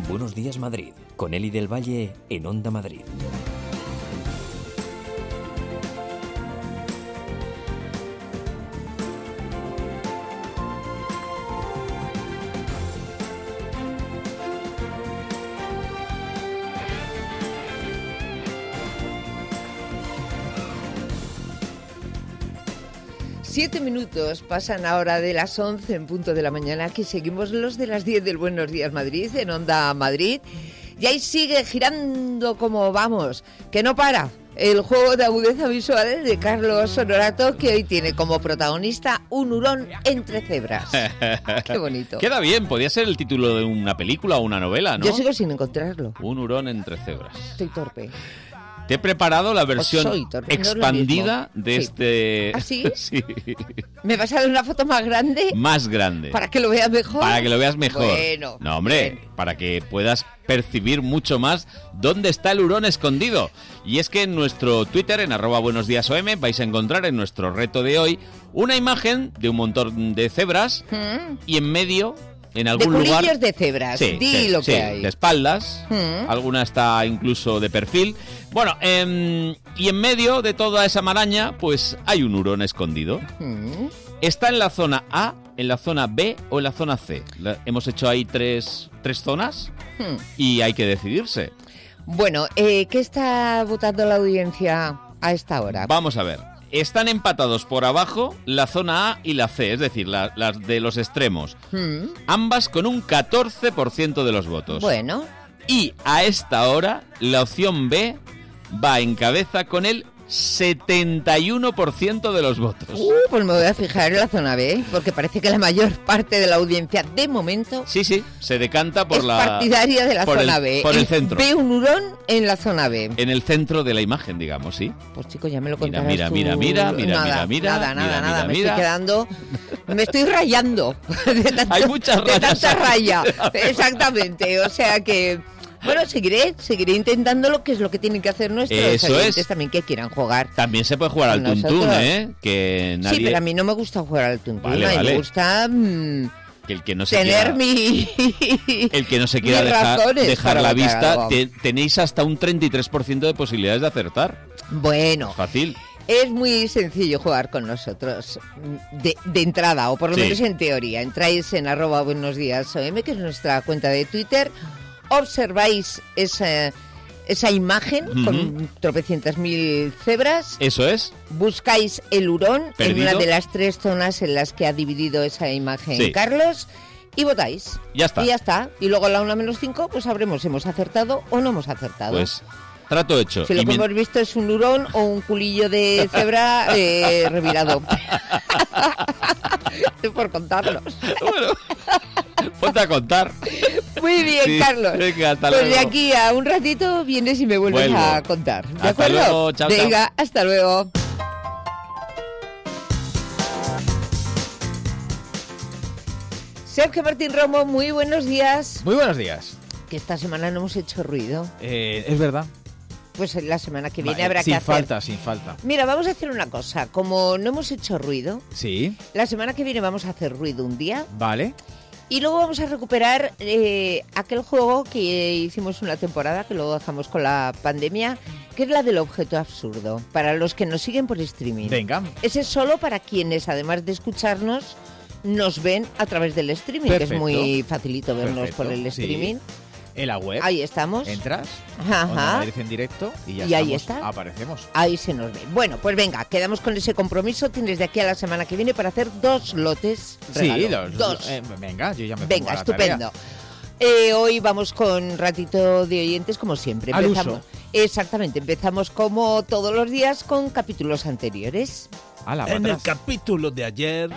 Buenos Días Madrid, con Eli del Valle en Onda Madrid. Siete minutos pasan ahora de las 11 en punto de la mañana. Aquí seguimos los de las 10 del Buenos Días Madrid, en Onda Madrid. Y ahí sigue girando como vamos, que no para. El juego de agudeza visual de Carlos Honorato, que hoy tiene como protagonista un hurón entre cebras. Qué bonito. Queda bien, podría ser el título de una película o una novela, ¿no? Yo sigo sin encontrarlo. Un hurón entre cebras. Estoy torpe. Te he preparado la versión expandida de sí. este... ¿Ah, sí? Sí. ¿Me vas a dar una foto más grande? Más grande. ¿Para que lo veas mejor? Para que lo veas mejor. Bueno. No, hombre, bueno. Para que puedas percibir mucho más dónde está el hurón escondido. Y es que en nuestro Twitter, en @buenosdiasom, vais a encontrar en nuestro reto de hoy una imagen de un montón de cebras y en medio... En algún de lugar culillos de cebras, di lo que hay. De espaldas, alguna está incluso de perfil. Bueno, y en medio de toda esa maraña, pues hay un hurón escondido. Está en la zona A, en la zona B o en la zona C. Hemos hecho ahí tres zonas y hay que decidirse. Bueno, ¿qué está votando la audiencia a esta hora? Vamos a ver. Están empatados por abajo la zona A y la C, es decir, las de los extremos. Ambas con un 14% de los votos. Bueno. Y a esta hora, la opción B va en cabeza con el 71% de los votos. Pues me voy a fijar en la zona B, porque parece que la mayor parte de la audiencia, de momento... Sí, se decanta por es partidaria de la zona B. Por el centro. Ve un hurón en la zona B. En el centro de la imagen, digamos, ¿sí? Pues chico, ya me lo contarás Mira. tú. Nada, me estoy quedando... Me estoy rayando. Hay muchas rayas. De tanta raya. Exactamente, o sea que... Bueno, seguiré intentándolo, que es lo que tienen que hacer nuestros oyentes también que quieran jugar. También se puede jugar al tuntún, ¿eh? Que nadie... Sí, pero a mí no me gusta jugar al tuntún. Vale. A mí me gusta que el que no se tener el que no se quiera dejar la vista, tenéis hasta un 33% de posibilidades de acertar. Bueno. Es fácil. Es muy sencillo jugar con nosotros de entrada, o por lo menos en teoría. Entráis en @buenosdiasom, que es nuestra cuenta de Twitter. Observáis esa imagen con tropecientas mil cebras. Eso es. Buscáis el hurón perdido en una de las tres zonas en las que ha dividido esa imagen Carlos y votáis. Ya está. Y ya está. Y luego a la 1-5 pues sabremos si hemos acertado o no hemos acertado. Pues trato hecho. Si lo que hemos visto es un hurón o un culillo de cebra revirado. Por contarlos. Bueno, ponte a contar. Muy bien, Carlos. Venga, hasta pues luego. de aquí a un ratito vienes y me vuelves a contar. ¿De acuerdo? Luego, chao, venga, hasta luego. Sergio Martín Romo, muy buenos días. Muy buenos días. Que esta semana no hemos hecho ruido. Es verdad. Pues la semana que viene habrá que hacer. Sin falta. Mira, vamos a hacer una cosa. Como no hemos hecho ruido, sí. La semana que viene vamos a hacer ruido un día. Vale. Y luego vamos a recuperar aquel juego que hicimos una temporada, que luego dejamos con la pandemia, que es la del objeto absurdo, para los que nos siguen por streaming. Venga. Ese es solo para quienes, además de escucharnos, nos ven a través del streaming, Perfecto. que es muy facilito vernos por el streaming. Sí. En la web. Ahí estamos. Entras, Ajá. Madrid en directo y ahí está. Aparecemos. Ahí se nos ve. Bueno, pues venga, quedamos con ese compromiso. Tienes de aquí a la semana que viene para hacer 2 lotes regalo. Sí, dos. Venga, yo ya me pongo Venga, a la estupendo. Hoy vamos con ratito de oyentes como siempre. Empezamos. Exactamente, empezamos como todos los días con capítulos anteriores. En el capítulo de ayer...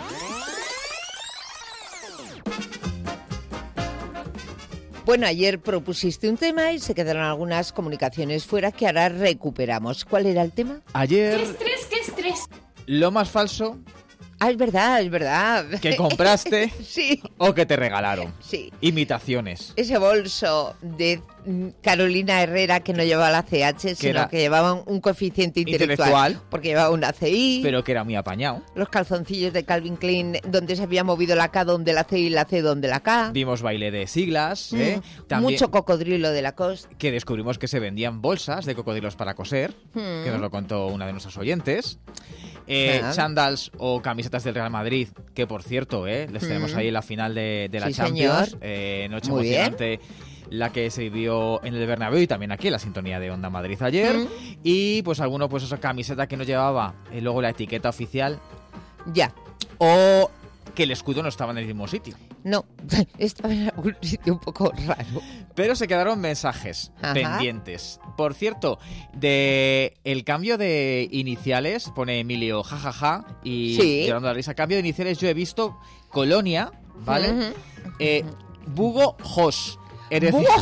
Bueno, ayer propusiste un tema y se quedaron algunas comunicaciones fuera que ahora recuperamos. ¿Cuál era el tema? Ayer... ¿Qué estrés? Lo más falso... Es verdad. Que compraste sí. o que te regalaron. Sí. Imitaciones. Ese bolso de Carolina Herrera, que no llevaba la CH, sino que llevaba un coeficiente intelectual, porque llevaba una CI. Pero que era muy apañado. Los calzoncillos de Calvin Klein, donde se había movido la K donde la C y la C donde la K. Vimos baile de siglas. También, mucho cocodrilo de Lacoste. Que descubrimos que se vendían bolsas de cocodrilos para coser, que nos lo contó una de nuestras oyentes. Chándals o camisetas del Real Madrid, que por cierto, les tenemos ahí en la final de la Champions. Noche muy emocionante. La que se vivió en el Bernabéu y también aquí en la sintonía de Onda Madrid ayer. Y pues alguno, pues esa camiseta que no llevaba luego la etiqueta oficial. Ya. O que el escudo no estaba en el mismo sitio. No, estaba en algún sitio un poco raro. Pero se quedaron mensajes pendientes. Por cierto, de el cambio de iniciales, pone Emilio jajaja y llorando la risa. Cambio de iniciales, yo he visto Colonia, ¿vale? Bugo Jos. Es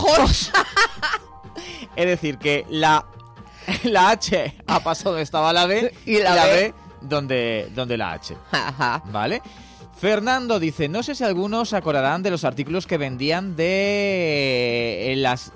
decir, que la H ha pasado donde estaba la B y la B donde la H. ¿Vale? Fernando dice, no sé si algunos se acordarán de los artículos que vendían de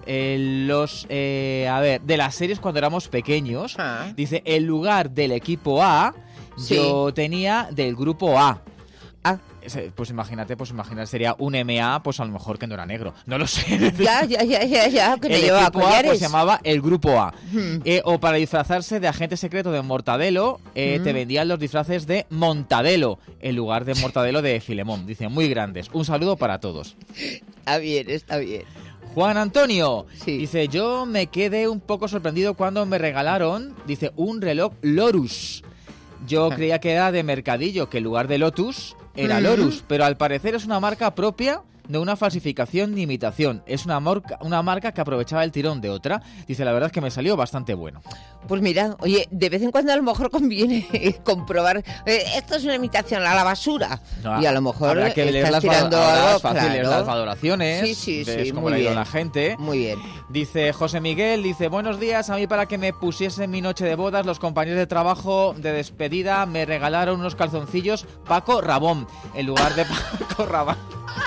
de las series cuando éramos pequeños. Dice, en lugar del equipo A, yo tenía del grupo A. Pues imagínate, sería un MA, pues a lo mejor que no era negro. No lo sé. Ya, que no llevaba equipo collares. A pues se llamaba el grupo A. O para disfrazarse de agente secreto de Mortadelo, te vendían los disfraces de Montadelo, en lugar de Mortadelo de Filemón. Dice, muy grandes. Un saludo para todos. Está bien. Juan Antonio dice, yo me quedé un poco sorprendido cuando me regalaron, dice, un reloj Lorus. Yo creía que era de Mercadillo, que en lugar de Lotus era Lorus, pero al parecer es una marca propia de una falsificación ni imitación. Es una marca que aprovechaba el tirón de otra. Dice, la verdad es que me salió bastante bueno. Pues mira, oye, de vez en cuando a lo mejor conviene comprobar, esto es una imitación a la basura. No, y a lo mejor habrá que leer las valoraciones. Sí, cómo le ha ido la gente. Muy bien. Dice José Miguel, dice, buenos días, a mí para que me pusiesen mi noche de bodas, los compañeros de trabajo de despedida me regalaron unos calzoncillos Paco Rabón, en lugar de Paco Rabón.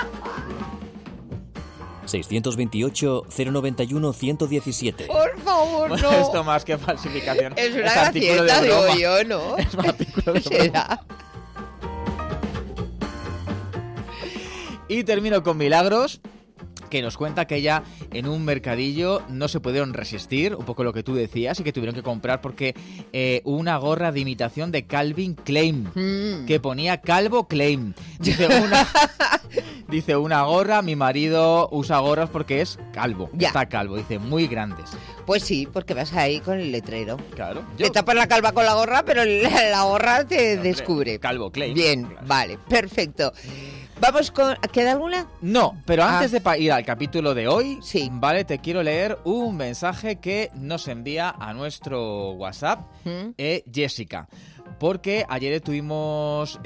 628-091-117. Por favor, bueno, no. Esto más que falsificación. Es una gracieta, digo yo, ¿no? Es un artículo de ¿Será? Y termino con Milagros, que nos cuenta que ella en un mercadillo no se pudieron resistir, un poco lo que tú decías, y que tuvieron que comprar porque una gorra de imitación de Calvin Klein, que ponía Calvo Klein. Dice una gorra, mi marido usa gorras porque es calvo, está calvo, dice, muy grandes. Pues sí, porque vas ahí con el letrero. Claro. Te tapas la calva con la gorra, pero la gorra te descubre. Calvo Klein. Bien, claro. Vale, perfecto. Vamos con... ¿Queda alguna? No, pero antes de ir al capítulo de hoy, vale, te quiero leer un mensaje que nos envía a nuestro WhatsApp Jessica. Porque ayer tuvimos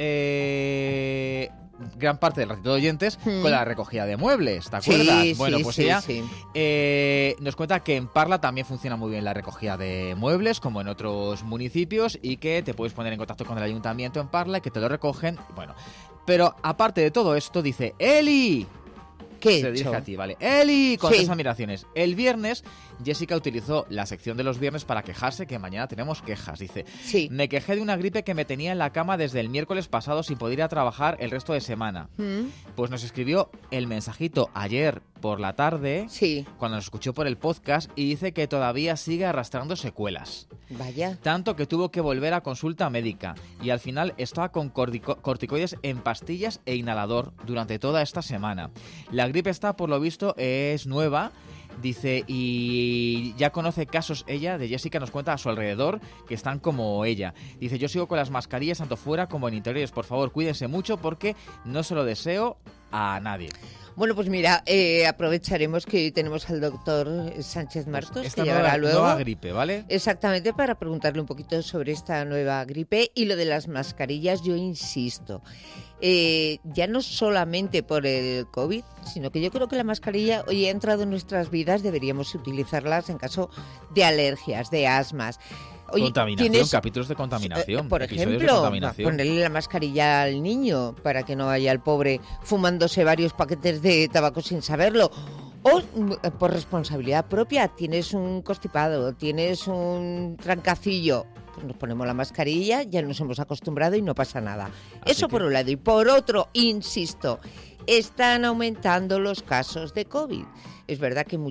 gran parte del ratito de oyentes con la recogida de muebles, ¿te acuerdas? Bueno, pues ella nos cuenta que en Parla también funciona muy bien la recogida de muebles, como en otros municipios, y que te puedes poner en contacto con el ayuntamiento en Parla y que te lo recogen. Bueno, pero aparte de todo esto, dice Eli. ¿Qué se dirige a ti, vale. Eli, con 3 admiraciones. El viernes, Jessica utilizó la sección de los viernes para quejarse, que mañana tenemos quejas. Dice, me quejé de una gripe que me tenía en la cama desde el miércoles pasado sin poder ir a trabajar el resto de semana. Pues nos escribió el mensajito ayer por la tarde, cuando nos escuchó por el podcast, y dice que todavía sigue arrastrando secuelas. Vaya. Tanto que tuvo que volver a consulta médica y al final estaba con corticoides en pastillas e inhalador durante toda esta semana. La gripe está, por lo visto, es nueva. Dice, y ya conoce casos ella, de Jessica, nos cuenta a su alrededor, que están como ella. Dice, yo sigo con las mascarillas tanto fuera como en interiores. Por favor, cuídense mucho porque no se lo deseo a nadie. Bueno, pues mira, aprovecharemos que hoy tenemos al doctor Sánchez Martos, esta que llegará luego. Nueva gripe, ¿vale? Exactamente, para preguntarle un poquito sobre esta nueva gripe y lo de las mascarillas. Yo insisto, ya no solamente por el COVID, sino que yo creo que la mascarilla hoy ha entrado en nuestras vidas, deberíamos utilizarlas en caso de alergias, de asmas. Oye, contaminación, capítulos de contaminación. Por ejemplo, ponerle la mascarilla al niño para que no vaya el pobre fumándose varios paquetes de tabaco sin saberlo. O por responsabilidad propia, tienes un constipado, tienes un trancacillo, pues nos ponemos la mascarilla, ya nos hemos acostumbrado y no pasa nada. Eso por un lado. Y por otro, insisto, están aumentando los casos de COVID. Es verdad que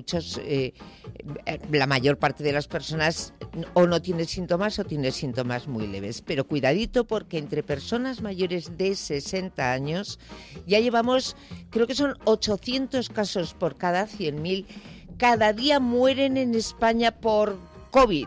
la mayor parte de las personas o no tiene síntomas o tiene síntomas muy leves. Pero cuidadito, porque entre personas mayores de 60 años ya llevamos, creo que son 800 casos por cada 100.000. Cada día mueren en España por COVID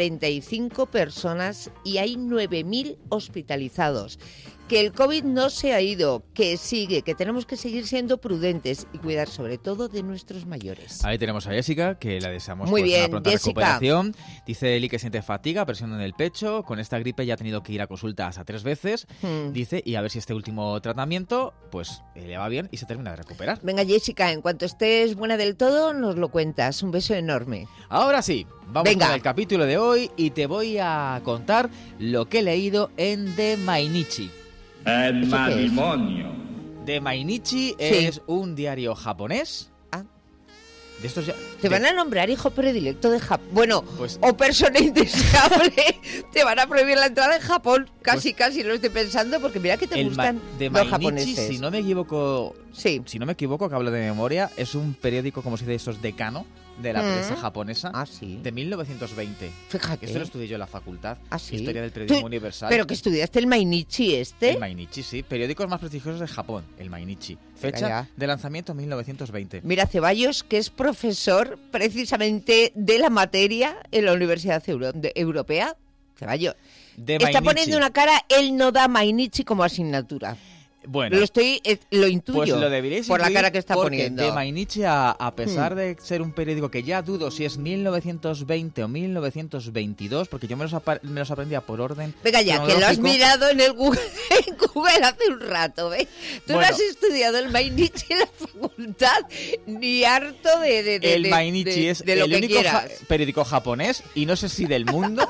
45 personas y hay 9.000 hospitalizados. Que el COVID no se ha ido, que sigue, que tenemos que seguir siendo prudentes y cuidar sobre todo de nuestros mayores. Ahí tenemos a Jessica, que la deseamos muy bien, una pronta Jessica. recuperación. Dice Eli que siente fatiga, presión en el pecho. Con esta gripe ya ha tenido que ir a consulta hasta 3 veces. Dice, y a ver si este último tratamiento pues le va bien y se termina de recuperar. Venga, Jessica, en cuanto estés buena del todo, nos lo cuentas. Un beso enorme. Ahora sí, vamos Venga. con el capítulo de hoy y te voy a contar lo que he leído en The Mainichi. El ¿Eso qué es? matrimonio. The Mainichi es un diario japonés. Ah. De estos ya... Te van a nombrar hijo predilecto de Japón. Bueno, Pues- o persona indeseable. Te van a prohibir la entrada en Japón. Casi lo estoy pensando, porque mira que te gustan The los Mainichi, japoneses. si no me equivoco, Sí. que hablo de memoria, es un periódico, como se dice, esos decano de la prensa japonesa Ah, sí. de 1920. Fíjate. Esto lo estudié yo en la facultad. Ah, sí. Historia del periodismo Tú- universal. Pero que estudiaste el Mainichi El Mainichi, sí. Periódicos más prestigiosos de Japón, el Mainichi. Fecha ya. de lanzamiento 1920. Mira, Ceballos, que es profesor precisamente de la materia en la Universidad Europea. Ceballos. The Está Mainichi. poniendo una cara, él no da Mainichi como asignatura. Bueno, Lo intuyo pues lo deberíais por la incluir cara que está porque poniendo. The Mainichi, a pesar de ser un periódico que ya dudo si es 1920 o 1922, porque yo me los aprendía por orden Venga ya, que lo has cronológico. mirado en el Google, en Google hace un rato, ¿ves? Tú no Bueno. has estudiado el Mainichi en la facultad, ni harto El Mainichi es de lo el que único quieras. periódico japonés, y no sé si del mundo,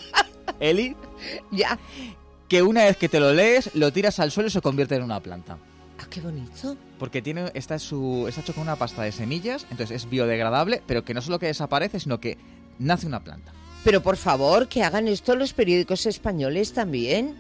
Eli, Ya. que una vez que te lo lees, lo tiras al suelo y se convierte en una planta. Ah, qué bonito. Porque está hecho con una pasta de semillas, entonces es biodegradable, pero que no solo que desaparece, sino que nace una planta. Pero por favor, que hagan esto los periódicos españoles también.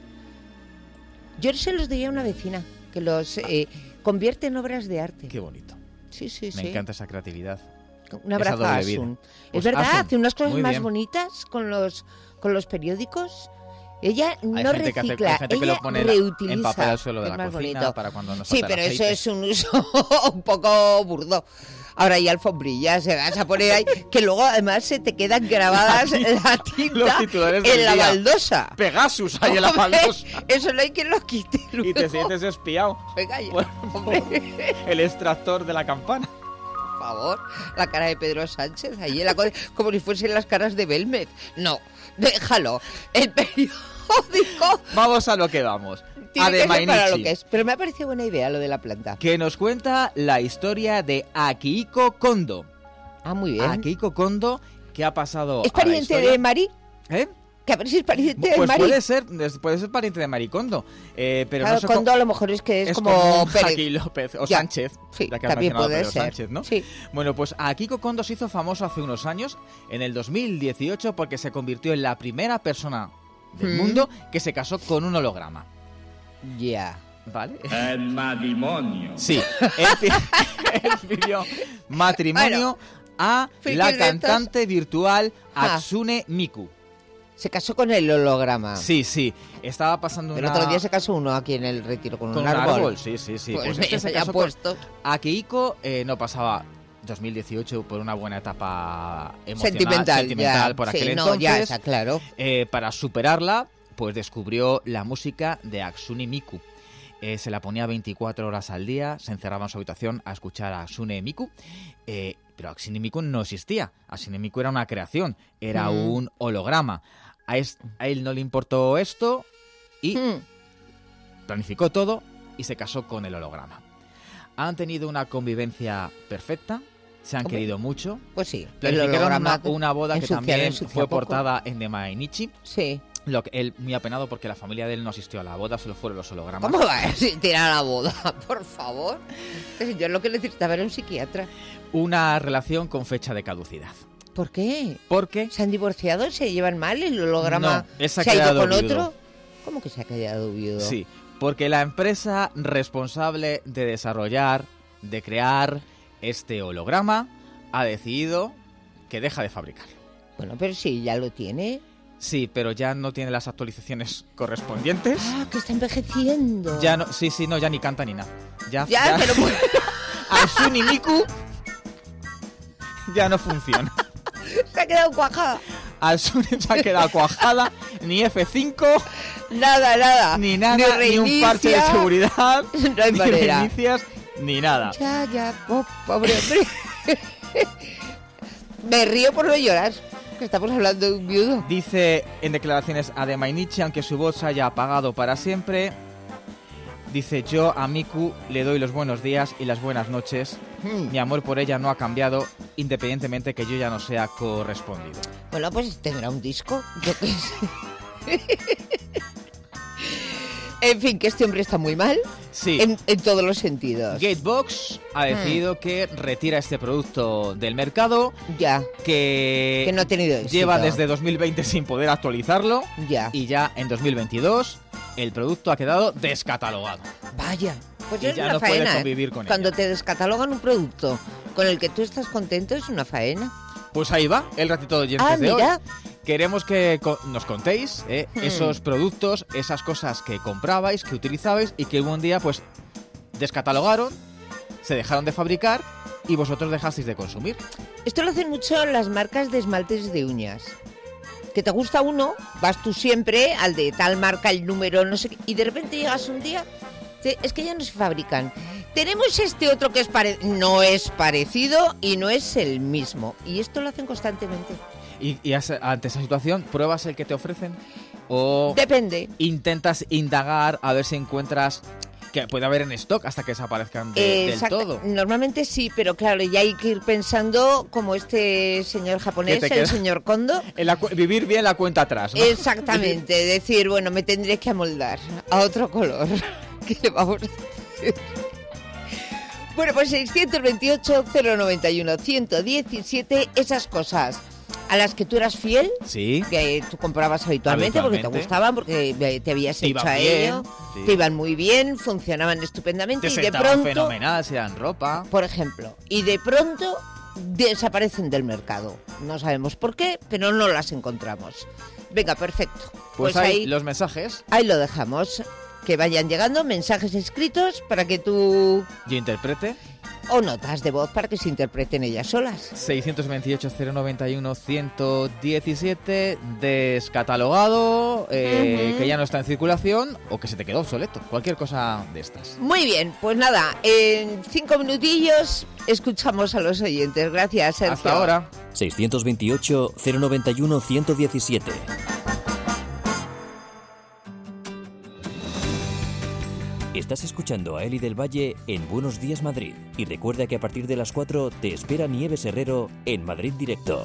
Yo se los diría a una vecina, que los convierte en obras de arte. Qué bonito. Sí, sí, Me sí. encanta esa creatividad. Un abrazo esa a doble vida. Asun. Pues Es verdad, Asun, hace unas cosas muy más bien. bonitas con los periódicos. Ella no gente que recicla, hay gente que ella lo pone reutiliza. en papel al suelo de es la más cocina bonito. para cuando nos Sí, falta el pero eso aceite. es un uso un poco burdo. Ahora hay alfombrillas, se vas a poner ahí, que luego además se te quedan grabadas la Los tinta titulares del en la día. baldosa. Pegasus ahí en la Hombre, baldosa. Eso no hay quien lo quite luego. Y te sientes espiado. Venga ya, Por hombre. el extractor de la campana. Por favor, la cara de Pedro Sánchez ahí en la como si fuesen las caras de Belmez. No, déjalo. El periódico Vamos a lo que vamos. tiene A que The ser para lo Mainichi, que es. Pero me ha parecido buena idea lo de la planta. que nos cuenta la historia de Akihiko Kondo. Ah, muy bien. Akihiko Kondo, que ha pasado ¿Es a la pariente historia- de Mari? ¿Eh? Que a ver si es pariente de Pues Mari. puede ser pariente de Mari Kondo. Pero Claro, no sé Kondo a lo mejor es que es como Pérez. Joaquín López o Ya. Sánchez. Sí, ya que has también mencionado a puede Pedro ser. Sánchez, ¿no? Sí. Bueno, pues Akihiko Kondo se hizo famoso hace unos años, en el 2018, porque se convirtió en la primera persona del mundo que se casó con un holograma. Ya. ¿Vale? El matrimonio. Sí, él pidió matrimonio a frikis la de estos. cantante virtual Ah. Hatsune Miku. Se casó con el holograma. Sí, sí, estaba pasando El una... otro día se casó uno aquí en el Retiro con con un árbol. Sí, sí, sí. Pues, Pues este se se ha casó con... puesto. Akihiko no pasaba 2018 por una buena etapa Sentimental, sentimental ya. por aquel Sí, no, entonces. ya está claro. Para superarla, pues descubrió la música de Hatsune Miku. Se la ponía 24 horas al día, se encerraba en su habitación a escuchar a Hatsune Miku, pero Hatsune Miku no existía. Hatsune Miku era una creación, era un holograma. A él no le importó esto y planificó todo y se casó con el holograma. Han tenido una convivencia perfecta, se han Hombre, querido mucho. Pues sí. El Planificaron holograma una boda que ensucia, también ensucia fue poco. portada en The Mainichi. Sí. Él muy apenado porque la familia de él no asistió a la boda, solo fueron los hologramas. ¿Cómo va a asistir a la boda? Por favor. Yo lo que necesitaba era un psiquiatra. Una relación con fecha de caducidad. ¿Por qué? Porque ¿Se han divorciado? ¿Se llevan mal? ¿El holograma No, él se ha se ha ido quedado con viudo. otro? ¿Cómo que se ha quedado viudo? sí, porque la empresa responsable de desarrollar, de crear este holograma, ha decidido que deja de fabricarlo. Bueno, pero sí, ya lo tiene. Sí, pero ya no tiene las actualizaciones correspondientes. Ah, que está envejeciendo. Ya no, no, ya ni canta ni nada. Ya, pero... Asun y Miku ya no funciona. Se ha quedado cuajada. Asun se ha quedado cuajada, ni F5, Nada. ni nada, ni un parche de seguridad, No hay ni manera. reinicias, ni nada. Ya, pobre hombre. Me río por no llorar, que estamos hablando de un viudo. Dice en declaraciones a The Mainichi, aunque su voz se haya apagado para siempre, dice: yo a Miku le doy los buenos días y las buenas noches. Mi amor por ella no ha cambiado, independientemente que yo ya no sea correspondido. Bueno, pues tendrá un disco, yo qué sé. En fin, que este hombre está muy mal. Sí. En todos los sentidos. Gatebox ha decidido que retira este producto del mercado, Ya, que no ha tenido éxito. lleva desde 2020 sin poder actualizarlo, Ya. y ya en 2022 el producto ha quedado descatalogado. Vaya. Pues Y es ya una no puede faena, convivir con Cuando ella. te descatalogan un producto con el que tú estás contento, es una faena. Pues ahí va el ratito de oyentes de hoy. Mira. Queremos que nos contéis esos productos, esas cosas que comprabais, que utilizabais y que un día pues descatalogaron, se dejaron de fabricar y vosotros dejasteis de consumir. Esto lo hacen mucho las marcas de esmaltes de uñas. Que te gusta uno, vas tú siempre al de tal marca, el número, no sé qué, y de repente llegas un día, es que ya no se fabrican. Tenemos este otro que no es parecido y no es el mismo. Y esto lo hacen constantemente. Y ante esa situación, ¿pruebas el que te ofrecen? ¿O Depende. intentas indagar a ver si encuentras que puede haber en stock hasta que desaparezcan del Exacto. todo? Normalmente sí, pero claro, ya hay que ir pensando como este señor japonés, ¿Qué te el queda? señor Kondo. Vivir bien la cuenta atrás, ¿no? Exactamente, decir, bueno, me tendré que amoldar a otro color. ¿Qué le vamos a hacer? Bueno, pues 628-091-117, esas cosas a las que tú eras fiel, Sí. que tú comprabas habitualmente porque te gustaban, porque te habías Te hecho iban a bien, ello, sí. te iban muy bien, funcionaban estupendamente Te y de sentaban pronto, fenomenal, se dan ropa. por ejemplo, y de pronto desaparecen del mercado. No sabemos por qué, pero no las encontramos. Venga, perfecto. Pues ahí los mensajes. Ahí lo dejamos. Que vayan llegando mensajes escritos para que tú... Yo interprete. O notas de voz para que se interpreten ellas solas. 628-091-117, descatalogado, que ya no está en circulación o que se te quedó obsoleto. Cualquier cosa de estas. Muy bien, pues nada, en 5 minutillos escuchamos a los oyentes. Gracias, Sergio. Hasta ahora. 628-091-117. Estás escuchando a Eli del Valle en Buenos Días Madrid. Y recuerda que a partir de las 4 te espera Nieves Herrero en Madrid Directo.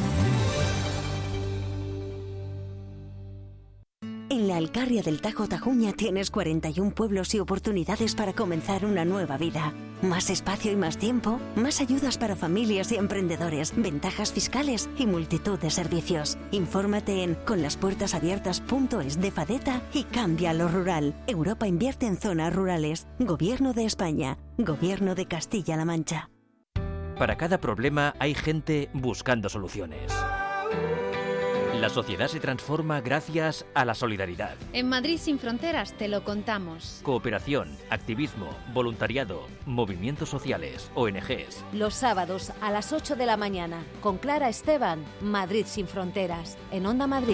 En la Alcarria del Tajo Tajuña tienes 41 pueblos y oportunidades para comenzar una nueva vida. Más espacio y más tiempo, más ayudas para familias y emprendedores, ventajas fiscales y multitud de servicios. Infórmate en conlaspuertasabiertas.es de Fadeta y cambia lo rural. Europa invierte en zonas rurales. Gobierno de España. Gobierno de Castilla-La Mancha. Para cada problema hay gente buscando soluciones. La sociedad se transforma gracias a la solidaridad. En Madrid sin fronteras te lo contamos. Cooperación, activismo, voluntariado, movimientos sociales, ONGs. Los sábados a las 8 de la mañana con Clara Esteban, Madrid sin fronteras, en Onda Madrid.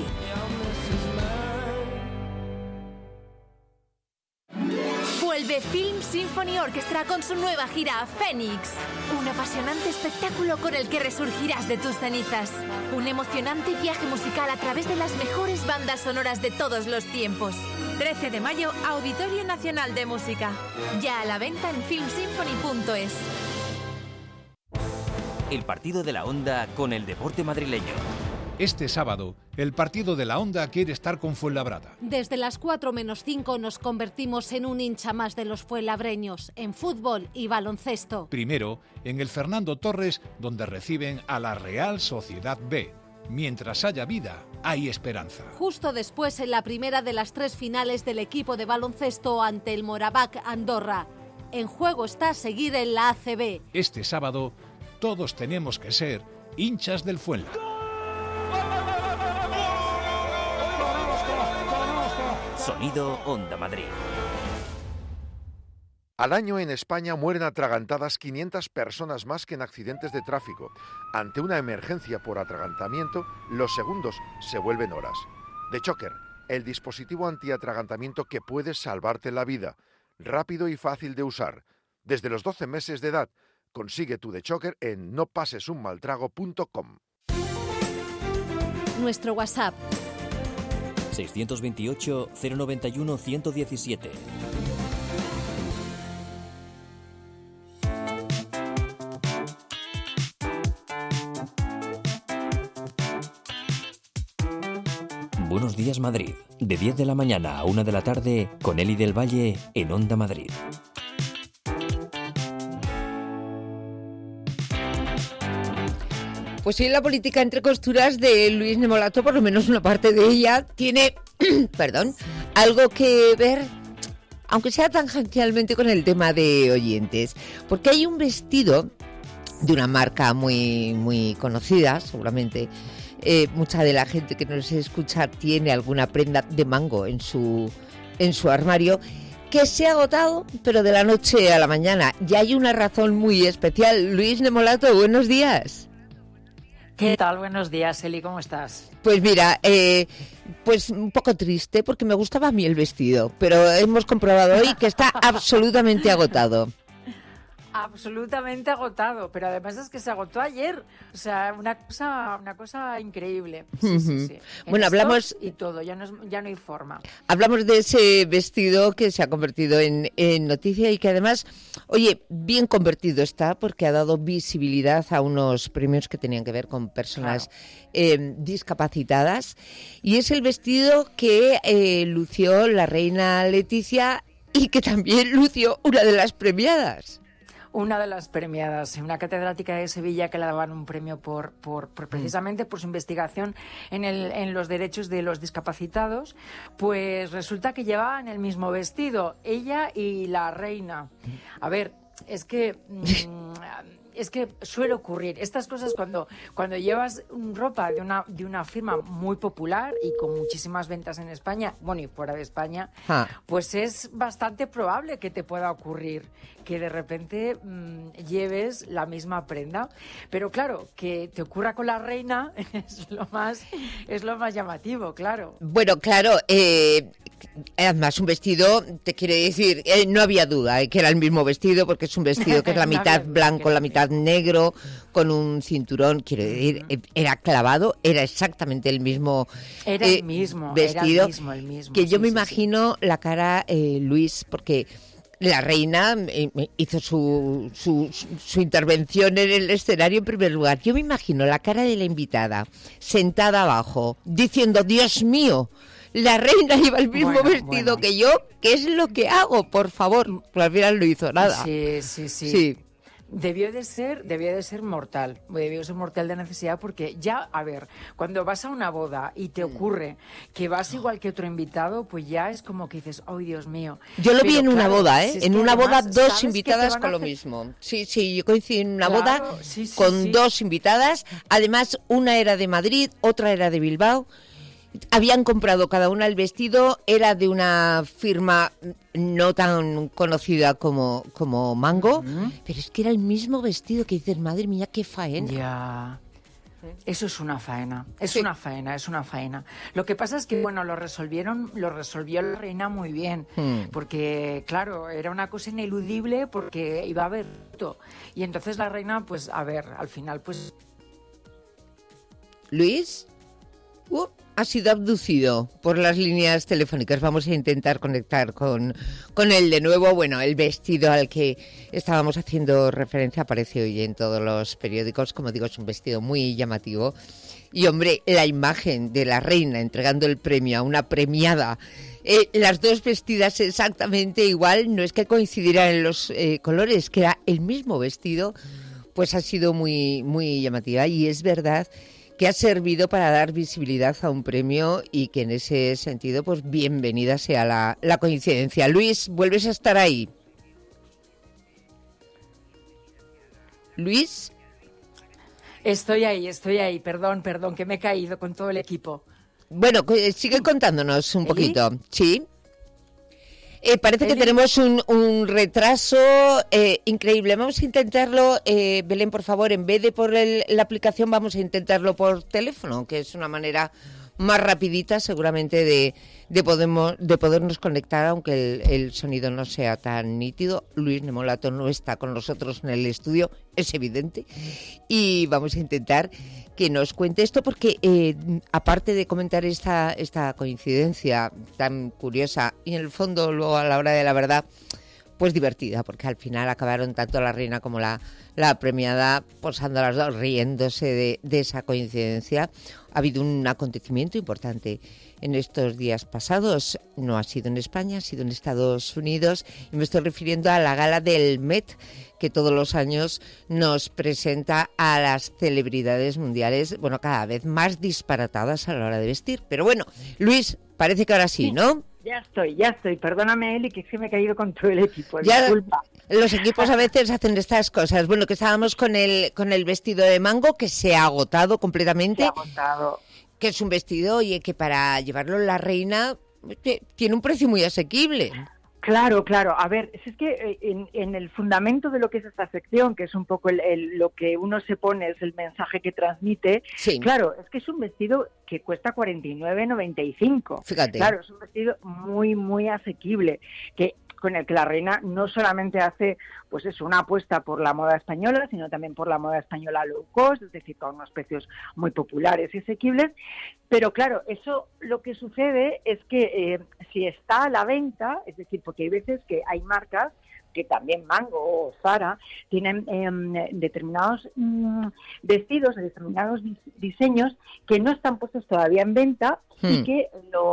Vuelve Film Symphony Orchestra con su nueva gira Fénix. Un apasionante espectáculo con el que resurgirás de tus cenizas. Un emocionante viaje musical a través de las mejores bandas sonoras de todos los tiempos. 13 de mayo, Auditorio Nacional de Música. Ya a la venta en filmsymphony.es. El partido de la Onda con el deporte madrileño. Este sábado, el partido de la Onda quiere estar con Fuenlabrada. Desde las 4:05 nos convertimos en un hincha más de los fuenlabreños, en fútbol y baloncesto. Primero, en el Fernando Torres, donde reciben a la Real Sociedad B. Mientras haya vida, hay esperanza. Justo después, en la primera de las 3 finales del equipo de baloncesto ante el Moraván Andorra. En juego está seguir en la ACB. Este sábado, todos tenemos que ser hinchas del Fuenlabrada. Sonido Onda Madrid. Al año en España mueren atragantadas 500 personas más que en accidentes de tráfico. Ante una emergencia por atragantamiento, los segundos se vuelven horas. The Choker, el dispositivo antiatragantamiento que puede salvarte la vida. Rápido y fácil de usar. Desde los 12 meses de edad, consigue tu The Choker en nopasesunmaltrago.com. Nuestro WhatsApp 628 091 117. Buenos días Madrid, de 10 de la mañana a 1 de la tarde con Eli del Valle en Onda Madrid. Pues sí, la política entre costuras de Luis Nemolato, por lo menos una parte de ella, tiene, algo que ver, aunque sea tangencialmente, con el tema de oyentes. Porque hay un vestido de una marca muy, muy conocida, seguramente mucha de la gente que nos escucha tiene alguna prenda de mango en su armario, que se ha agotado, pero de la noche a la mañana. Y hay una razón muy especial. Luis Nemolato, buenos días. ¿Qué tal? Buenos días, Eli, ¿cómo estás? Pues mira, pues un poco triste porque me gustaba a mí el vestido, pero hemos comprobado hoy que está absolutamente agotado. Absolutamente agotado, pero además es que se agotó ayer, o sea, una cosa increíble. Sí, sí. Bueno, hablamos y todo, ya no hay forma. Hablamos de ese vestido que se ha convertido en noticia y que además, oye, bien convertido está porque ha dado visibilidad a unos premios que tenían que ver con personas discapacitadas, y es el vestido que lució la reina Leticia y que también lució una de las premiadas. Una de las premiadas, una catedrática de Sevilla que le daban un premio por precisamente por su investigación en los derechos de los discapacitados, pues resulta que llevaban el mismo vestido, ella y la reina. A ver, es que suele ocurrir estas cosas cuando llevas ropa de una firma muy popular y con muchísimas ventas en España, bueno, y fuera de España, pues es bastante probable que te pueda ocurrir que de repente lleves la misma prenda. Pero claro, que te ocurra con la reina es lo más llamativo, claro. Bueno, claro, además un vestido, te quiere decir, no había duda que era el mismo vestido, porque es un vestido que es la mitad blanco, la mitad negro, con un cinturón, quiero decir, era clavado, era exactamente el mismo vestido, el mismo, que yo me imagino la cara, Luis, porque la reina hizo su intervención en el escenario en primer lugar. Yo me imagino la cara de la invitada sentada abajo, diciendo, Dios mío, la reina lleva el mismo vestido que yo, ¿qué es lo que hago? Por favor, pues al final no hizo nada. Sí. Debió de ser mortal, debió ser mortal de necesidad, porque ya, a ver, cuando vas a una boda y te ocurre que vas igual que otro invitado, pues ya es como que dices, ¡ay, Dios mío! Yo lo vi en una boda, en una boda, dos invitadas con lo mismo. Sí, yo coincidí en una boda con dos invitadas, además una era de Madrid, otra era de Bilbao. Habían comprado cada una el vestido, era de una firma no tan conocida como Mango, pero es que era el mismo vestido, que dices, madre mía, qué faena. Ya, eso es una faena, es una faena. Lo que pasa es que, bueno, lo resolvió la reina muy bien, porque, claro, era una cosa ineludible porque iba a haber todo. Y entonces la reina, pues, a ver, al final, pues... ¿Luis? Ha sido abducido por las líneas telefónicas. Vamos a intentar conectar con él de nuevo. Bueno, el vestido al que estábamos haciendo referencia aparece hoy en todos los periódicos. Como digo, es un vestido muy llamativo. Y, hombre, la imagen de la reina entregando el premio a una premiada, las dos vestidas exactamente igual, no es que coincidieran en los colores, que era el mismo vestido, pues ha sido muy, muy llamativa. Y es verdad que ha servido para dar visibilidad a un premio y que en ese sentido, pues bienvenida sea la coincidencia. Luis, ¿vuelves a estar ahí? ¿Luis? Estoy ahí, perdón, que me he caído con todo el equipo. Bueno, sigue contándonos un poquito, ¿sí? Parece que tenemos un retraso increíble. Vamos a intentarlo, Belén, por favor, en vez de por la aplicación, vamos a intentarlo por teléfono, que es una manera más rapidita seguramente de podernos conectar, aunque el sonido no sea tan nítido. Luis Nemolato no está con nosotros en el estudio, es evidente, y vamos a intentar que nos cuente esto porque aparte de comentar esta coincidencia tan curiosa y en el fondo luego a la hora de la verdad pues divertida, porque al final acabaron tanto la reina como la premiada posando las dos, riéndose de esa coincidencia. Ha habido un acontecimiento importante en estos días pasados, no ha sido en España, ha sido en Estados Unidos, y me estoy refiriendo a la gala del Met, que todos los años nos presenta a las celebridades mundiales, bueno, cada vez más disparatadas a la hora de vestir. Pero bueno, Luis, parece que ahora sí, ¿no? Ya estoy. Perdóname, Eli, que es que me he caído con todo el equipo. Ya, disculpa. Los equipos a veces hacen estas cosas. Bueno, que estábamos con el vestido de mango que se ha agotado completamente. Se ha agotado. Que es un vestido, oye, que para llevarlo la reina tiene un precio muy asequible. Claro. A ver, es que en el fundamento de lo que es esta sección, que es un poco lo que uno se pone, es el mensaje que transmite, sí. Claro, es que es un vestido que cuesta 49,95. Fíjate. Claro, es un vestido muy, muy asequible, con el que la reina no solamente hace, pues eso, una apuesta por la moda española, sino también por la moda española low cost, es decir, con unos precios muy populares y asequibles. Pero claro, eso lo que sucede es que si está a la venta, es decir, porque hay veces que hay marcas que también Mango o Zara tienen determinados vestidos, determinados diseños que no están puestos todavía en venta y que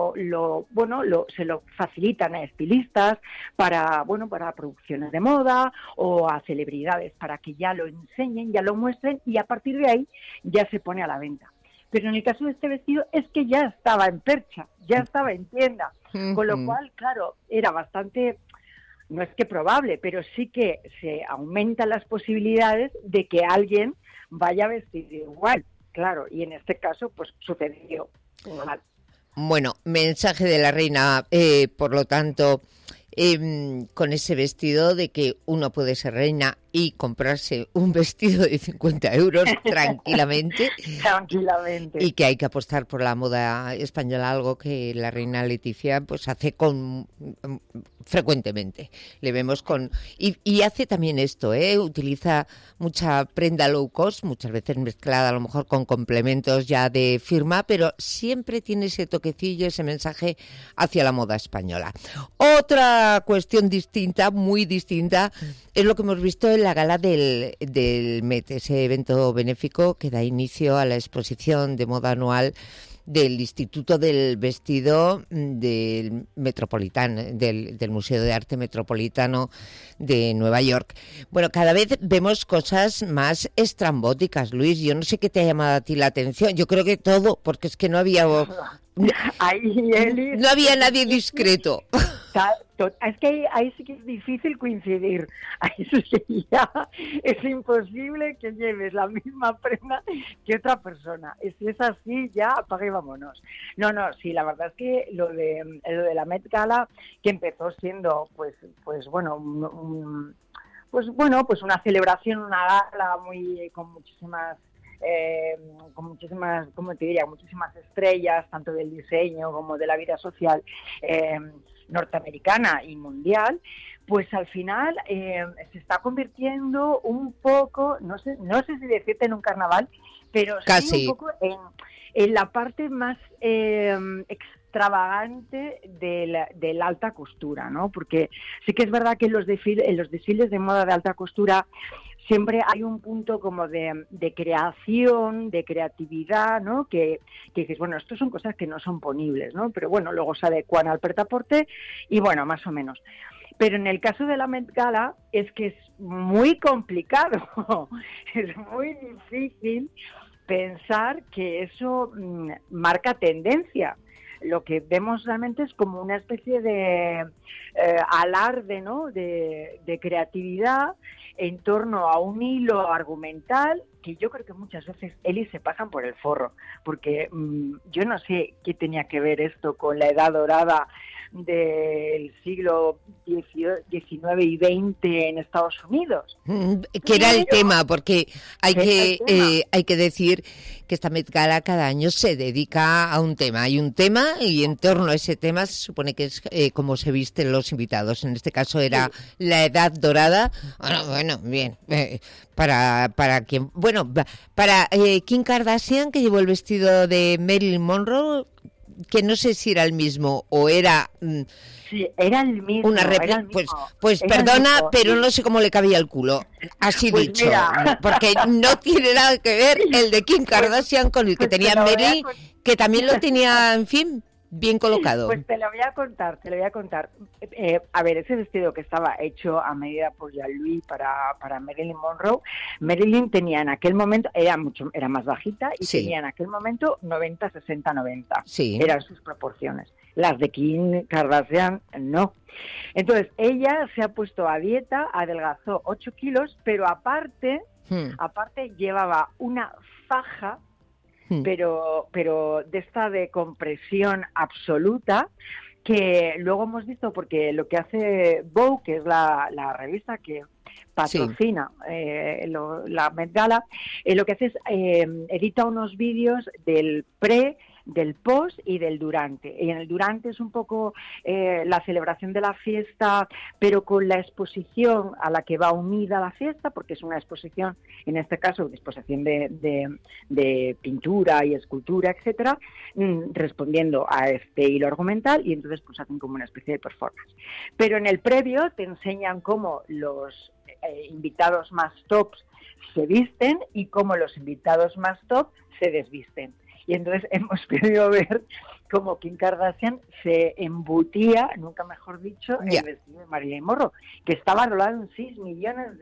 se lo facilitan a estilistas para producciones de moda o a celebridades para que ya lo enseñen, ya lo muestren y a partir de ahí ya se pone a la venta. Pero en el caso de este vestido es que ya estaba en percha, ya estaba en tienda, con lo cual, claro, era bastante... No es que probable, pero sí que se aumentan las posibilidades de que alguien vaya vestido igual, claro, y en este caso pues sucedió igual. Bueno, mensaje de la reina, por lo tanto, con ese vestido de que uno puede ser reina y comprarse un vestido de 50 euros tranquilamente. Tranquilamente. Y que hay que apostar por la moda española, algo que la reina Leticia pues hace frecuentemente. Le vemos y hace también esto, utiliza mucha prenda low cost, muchas veces mezclada a lo mejor con complementos ya de firma, pero siempre tiene ese toquecillo, ese mensaje hacia la moda española. Otra cuestión distinta, muy distinta, es lo que hemos visto en la gala del Met, ese evento benéfico que da inicio a la exposición de moda anual del Instituto del Vestido del Metropolitan, del Museo de Arte Metropolitano de Nueva York. Bueno, cada vez vemos cosas más estrambóticas, Luis. Yo no sé qué te ha llamado a ti la atención. Yo creo que todo, porque es que no había... No había nadie discreto. Es que ahí sí que es difícil coincidir. Ahí sí que ya es imposible que lleves la misma prenda que otra persona. Si es así, ya apague y vámonos. No, sí, la verdad es que lo de la Met Gala, que empezó siendo pues una celebración, una gala muy con muchísimas, ¿cómo te diría? Muchísimas estrellas, tanto del diseño como de la vida social norteamericana y mundial, pues al final se está convirtiendo un poco, no sé si decirte en un carnaval, pero casi. Sí un poco en la parte más extravagante de la alta costura, ¿no? Porque sí que es verdad que en los desfiles de moda de alta costura siempre hay un punto como de creación, de creatividad, ¿no? Que dices, bueno, esto son cosas que no son ponibles, ¿no? Pero bueno, luego se adecuan al prêt-à-porter y bueno, más o menos. Pero en el caso de la Met Gala es que es muy complicado, es muy difícil pensar que eso marca tendencia. Lo que vemos realmente es como una especie de alarde, ¿no? de creatividad en torno a un hilo argumental que yo creo que muchas veces se pasan por el forro, porque yo no sé qué tenía que ver esto con la edad dorada del siglo XIX y XX en Estados Unidos. Que era el tema, porque hay que decir que esta Met Gala cada año se dedica a un tema. Hay un tema y en torno a ese tema se supone que es como se visten los invitados. En este caso era la edad dorada. Bueno, bien. Para quien, bueno, para Kim Kardashian, que llevó el vestido de Marilyn Monroe, que no sé si era el mismo o era... Sí, era el mismo. Una pues perdona, pero no sé cómo le cabía el culo. Así pues dicho. Mira. Porque no tiene nada que ver el de Kim Kardashian con el que tenía Marilyn, que también lo tenía, en fin, bien colocado. Pues te lo voy a contar. A ver, ese vestido que estaba hecho a medida por Jean-Louis para Marilyn Monroe, Marilyn tenía en aquel momento, era más bajita y tenía en aquel momento 90, 60, 90. Sí. Eran sus proporciones. Las de Kim Kardashian, no. Entonces, ella se ha puesto a dieta, adelgazó 8 kilos, pero aparte llevaba una faja, pero de esta de compresión absoluta, que luego hemos visto, porque lo que hace Vogue, que es la revista que patrocina la Met Gala, lo que hace es edita unos vídeos del del post y del durante. Y en el durante es un poco la celebración de la fiesta, pero con la exposición a la que va unida la fiesta, porque es una exposición, en este caso, una exposición de pintura y escultura, etcétera, respondiendo a este hilo argumental, y entonces pues hacen como una especie de performance. Pero en el previo te enseñan cómo los invitados más tops se visten y cómo los invitados más top se desvisten. Y entonces hemos podido ver cómo Kim Kardashian se embutía, nunca mejor dicho, en el vestido de Marilyn Monroe, que está valorado en $6 millones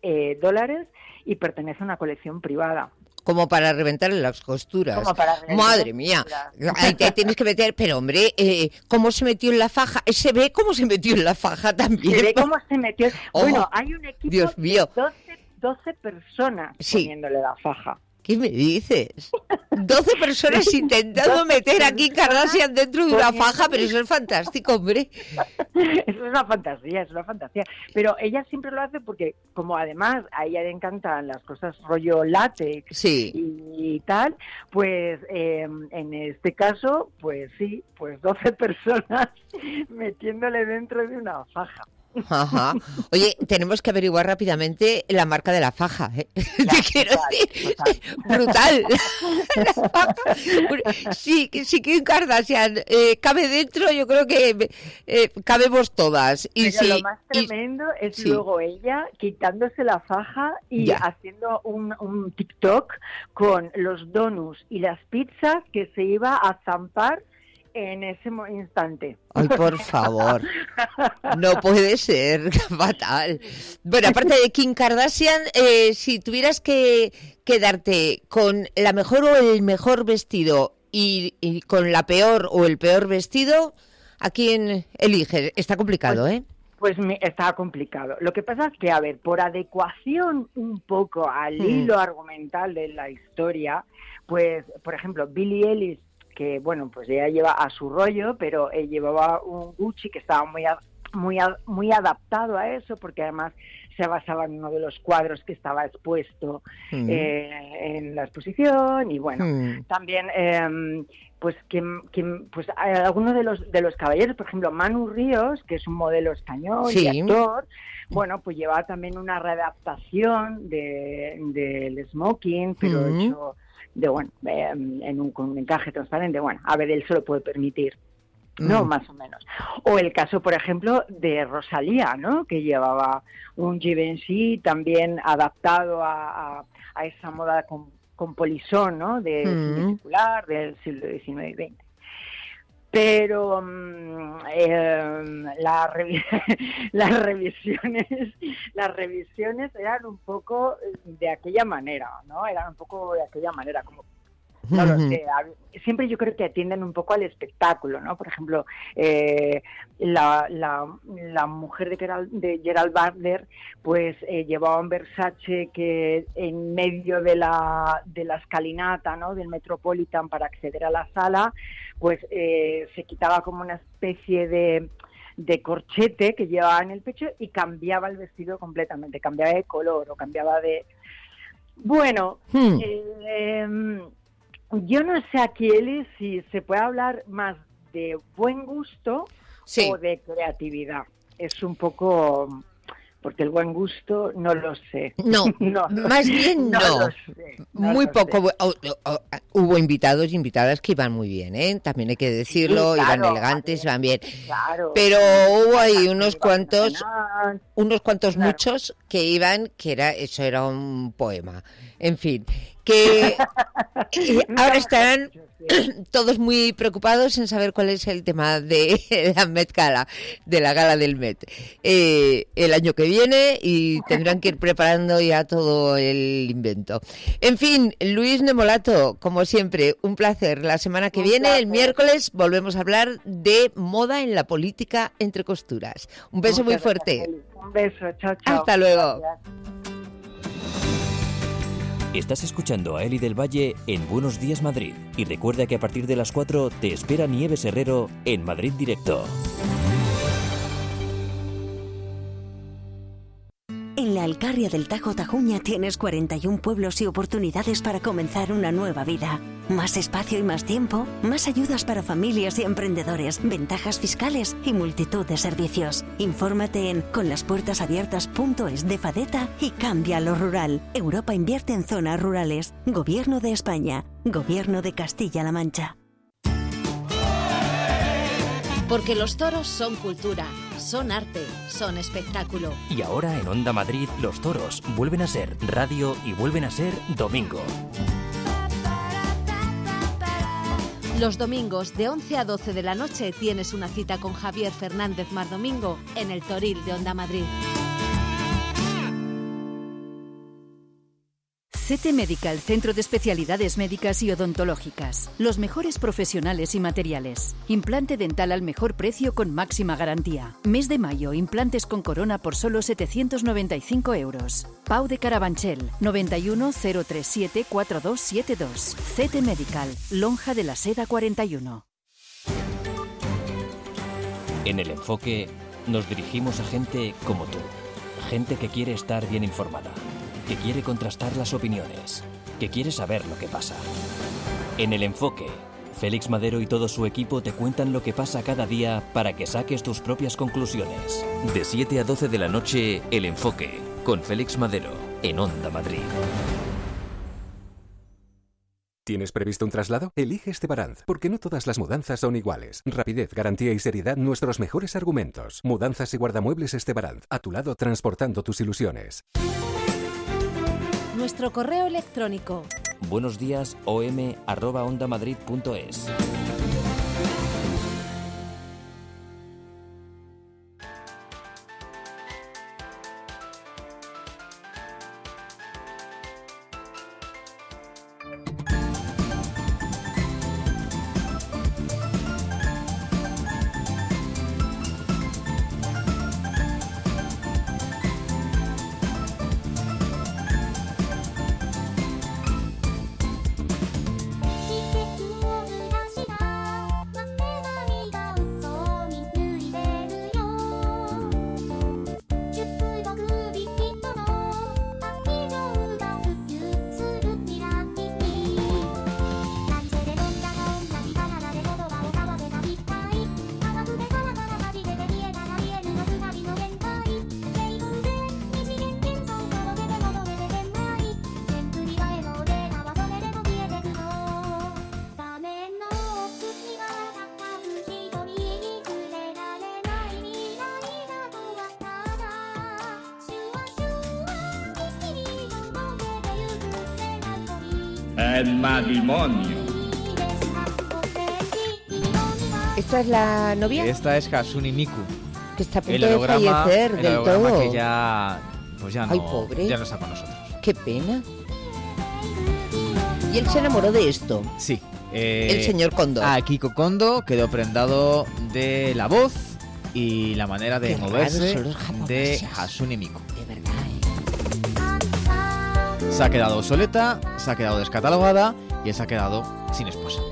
y pertenece a una colección privada. Como para reventarle las costuras. Madre mía, ahí te tienes que meter. Pero hombre, ¿cómo se metió en la faja? Se ve cómo se metió en la faja también. Se ve cómo se metió. Bueno, hay un equipo Dios mío. de 12 personas poniéndole la faja. ¿Qué me dices? 12 personas intentando meter a Kim Kardashian dentro de una faja, pero eso es fantástico, hombre. Eso es una fantasía. Pero ella siempre lo hace porque, como además a ella le encantan las cosas rollo látex y tal, pues en este caso, pues 12 personas metiéndole dentro de una faja. Ajá. Oye, tenemos que averiguar rápidamente la marca de la faja, ¿eh? Te quiero decir, brutal. La faja. Sí, Kim Kardashian cabe dentro, yo creo que cabemos todas. Y pero lo más tremendo es luego ella quitándose la faja y haciendo un TikTok con los donuts y las pizzas que se iba a zampar en ese instante. Ay, por favor. No puede ser. Fatal. Bueno, aparte de Kim Kardashian, si tuvieras que quedarte con la mejor o el mejor vestido y con la peor o el peor vestido, ¿a quién eliges? Está complicado, ¿eh? Pues está complicado. Lo que pasa es que, a ver, por adecuación un poco al hilo argumental de la historia, pues, por ejemplo, Billie Eilish, que bueno, pues ella lleva a su rollo, pero llevaba un Gucci que estaba muy adaptado a eso, porque además se basaba en uno de los cuadros que estaba expuesto en la exposición, y bueno, también pues algunos de los caballeros, por ejemplo Manu Ríos, que es un modelo español y actor, bueno, pues llevaba también una readaptación del smoking, pero hecho con un encaje transparente. Bueno, a ver, él se lo puede permitir, ¿no? Más o menos. O el caso, por ejemplo, de Rosalía, ¿no? Que llevaba un Givenchy también adaptado a esa moda con polisón, ¿no? De circular del siglo XIX y XX. Pero las revisiones eran un poco de aquella manera, ¿no? Eran un poco de aquella manera, como no lo sé. Siempre yo creo que atienden un poco al espectáculo, ¿no? Por ejemplo, la mujer de Gerald Butler, pues llevaba un Versace que en medio de la escalinata, ¿no? Del Metropolitan para acceder a la sala, pues se quitaba como una especie de corchete que llevaba en el pecho y cambiaba el vestido completamente, cambiaba de color o cambiaba de... Bueno, yo no sé aquí, Eli, si se puede hablar más de buen gusto o de creatividad. Es un poco... Porque el buen gusto no lo sé. No, más bien no. Lo sé, muy poco. Hubo invitados y invitadas que iban muy bien, ¿eh? También hay que decirlo, sí, claro, iban elegantes, iban bien. Claro, pero hubo ahí unos cuantos, claro, muchos que iban, eso era un poema. En fin, que ahora estarán todos muy preocupados en saber cuál es el tema de la Met Gala, de la gala del Met, el año que viene, y tendrán que ir preparando ya todo el invento. En fin, Luis Nemolato, como siempre, un placer. La semana que viene, el miércoles, volvemos a hablar de moda en la política entre costuras. Un beso muy fuerte. Un beso, chao, chao. Hasta luego. Gracias. Estás escuchando a Eli del Valle en Buenos Días Madrid. Y recuerda que a partir de las 4 te espera Nieves Herrero en Madrid Directo. En la Alcarria del Tajo Tajuña tienes 41 pueblos y oportunidades para comenzar una nueva vida. Más espacio y más tiempo, más ayudas para familias y emprendedores, ventajas fiscales y multitud de servicios. Infórmate en conlaspuertasabiertas.es de Fadeta y cambia lo rural. Europa invierte en zonas rurales. Gobierno de España. Gobierno de Castilla-La Mancha. Porque los toros son cultura, son arte, son espectáculo. Y ahora en Onda Madrid, los toros vuelven a ser radio y vuelven a ser domingo. Los domingos de 11 a 12 de la noche tienes una cita con Javier Fernández Mardomingo en el Toril de Onda Madrid. CT Medical, Centro de Especialidades Médicas y Odontológicas. Los mejores profesionales y materiales. Implante dental al mejor precio con máxima garantía. Mes de mayo, implantes con corona por solo 795 euros. Pau de Carabanchel, 91 037 4272. CT Medical, Lonja de la Seda 41. En El Enfoque nos dirigimos a gente como tú. Gente que quiere estar bien informada, que quiere contrastar las opiniones, que quiere saber lo que pasa. En El Enfoque, Félix Madero y todo su equipo te cuentan lo que pasa cada día para que saques tus propias conclusiones. De 7 a 12 de la noche, El Enfoque, con Félix Madero, en Onda Madrid. ¿Tienes previsto un traslado? Elige Estebaranz, porque no todas las mudanzas son iguales. Rapidez, garantía y seriedad, nuestros mejores argumentos. Mudanzas y guardamuebles Estebaranz, a tu lado transportando tus ilusiones. Nuestro correo electrónico. buenosdiasom@ondamadrid.es. el matrimonio. ¿Esta es la novia? Esta es Hatsune Miku. Que está a punto de fallecer del todo. Que ya, pues ya no, ay, pobre. Ya no está con nosotros. Qué pena. ¿Y él se enamoró de esto? Sí. El señor Kondo. Akiko Kondo quedó prendado de la voz y la manera de moverse de Hatsune Miku. De verdad, Se ha quedado obsoleta, se ha quedado descatalogada y se ha quedado sin esposa.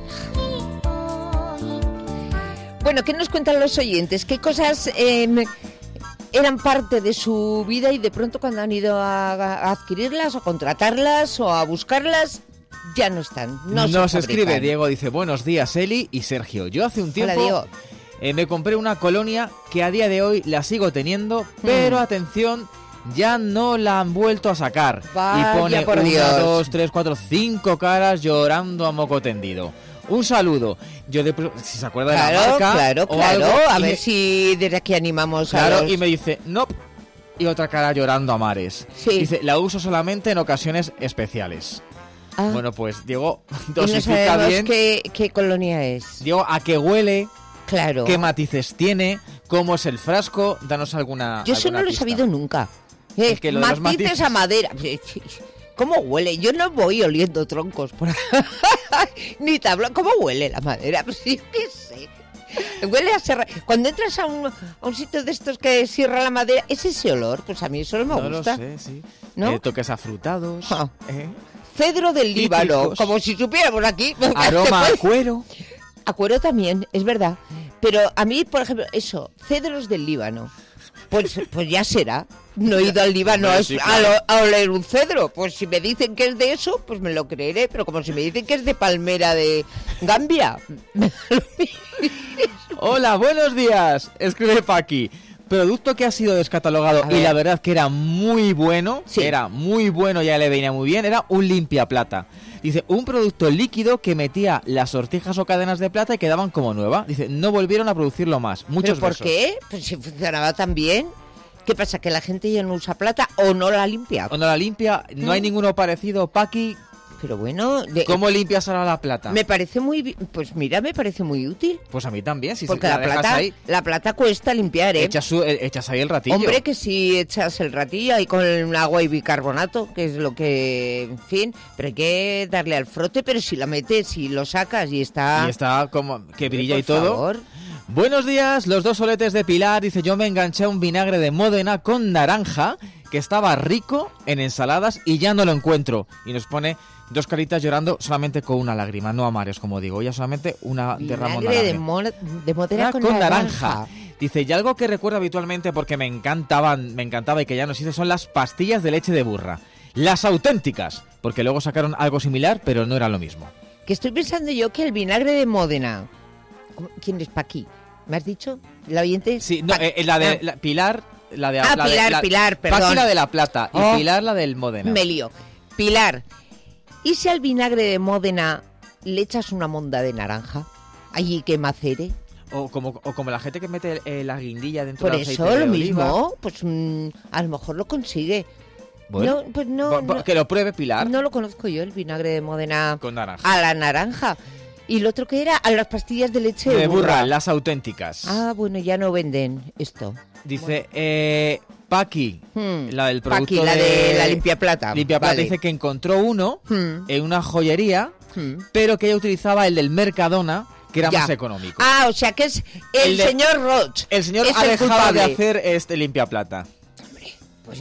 Bueno, ¿qué nos cuentan los oyentes? ¿Qué cosas eran parte de su vida y de pronto cuando han ido a adquirirlas o contratarlas o a buscarlas, ya no están? Nos escribe Diego, dice: buenos días, Eli y Sergio. Yo hace un tiempo... Hola, Diego. Me compré una colonia que a día de hoy la sigo teniendo, pero atención, ya no la han vuelto a sacar. Vaya, y pone por 1, Dios. 2, 3, 4, 5 caras llorando a moco tendido. Un saludo. Yo si se acuerda de la marca Claro. o algo, A ver si desde aquí animamos a los... y me dice, no. Y otra cara llorando a mares. Sí. Dice, la uso solamente en ocasiones especiales. Ah. Bueno, pues Diego, Y dosifica no bien. sabemos qué colonia es. Diego, ¿a qué huele? Claro. ¿Qué matices tiene? ¿Cómo es el frasco? Danos alguna Yo eso no lo he pista. sabido nunca. que lo de los Matices matices. a madera. ¿Cómo huele? Yo no voy oliendo troncos por ahí. Ni tablón. ¿Cómo huele la madera? Pues sí, qué sé. Huele a serra. Cuando entras a un sitio de estos que sierra la madera, ¿es ese olor? Pues a mí eso no me gusta. No lo sé, sí. ¿No? Toques afrutados. Cedro del Líbano, Cítricos. como si supiéramos aquí. Aroma a cuero. A cuero también, es verdad. Pero a mí, por ejemplo, eso, cedros del Líbano. Pues ya será. No he ido al Líbano Hombre, sí, claro. a oler un cedro. Pues si me dicen que es de eso, pues me lo creeré. Pero como si me dicen que es de palmera de Gambia. Hola, buenos días. Escribe Paqui. Producto que ha sido descatalogado y la verdad que era muy bueno. Sí. Era muy bueno, ya le venía muy bien. Era un limpiaplata. Dice, un producto líquido que metía las sortijas o cadenas de plata y quedaban como nueva. Dice, no volvieron a producirlo más. Muchos ¿Pero por besos. qué? Pues si funcionaba tan bien. ¿Qué pasa? ¿Que la gente ya no usa plata o no la limpia? Cuando la limpia, no hay ninguno parecido. Paqui, Pero bueno... ¿cómo limpias ahora la plata? Me parece muy... Pues mira, me parece muy útil. Pues a mí también. Si Porque la la dejas plata, ahí, la plata cuesta limpiar, ¿eh? echas ahí el ratillo. Hombre, que si echas el ratillo ahí con agua y bicarbonato, que es lo que... En fin, pero hay que darle al frote, pero si la metes y lo sacas y está... Y está como que brilla por y todo. favor. Buenos días, los dos soletes de Pilar. Dice, yo me enganché a un vinagre de Módena con naranja que estaba rico en ensaladas y ya no lo encuentro. Y nos pone dos caritas llorando solamente con una lágrima, no a mares, como digo. Ya solamente una derramó Vinagre naranja. de Módena con naranja. Dice, y algo que recuerdo habitualmente porque me encantaba y que ya no existe son las pastillas de leche de burra. Las auténticas, porque luego sacaron algo similar, pero no era lo mismo. Que estoy pensando yo que el vinagre de Módena... ¿Quién es Paqui? ¿Me has dicho? ¿La oyente? Sí, no, la de Pilar... La de, Pilar, perdón. Paqui la de la plata y Pilar la del Módena. Me lío. Pilar, ¿y si al vinagre de Módena le echas una monda de naranja? Allí que macere. O como la gente que mete la guindilla dentro Por del aceite eso, de lo oliva. mismo, pues a lo mejor lo consigue. Bueno, no, pues no, que lo pruebe Pilar. No lo conozco yo, el vinagre de Módena Con naranja. a la naranja. ¿Y lo otro que era? A las pastillas de leche De burra, las auténticas. Ah, bueno, ya no venden esto. Dice, Paqui, la del producto Paqui, la de la limpiaplata. Limpiaplata, Vale. dice que encontró uno en una joyería, pero que ella utilizaba el del Mercadona, que era Ya. más económico. Ah, o sea que es el señor Roch. El señor es ha el dejado culpable. de hacer este limpiaplata. Pues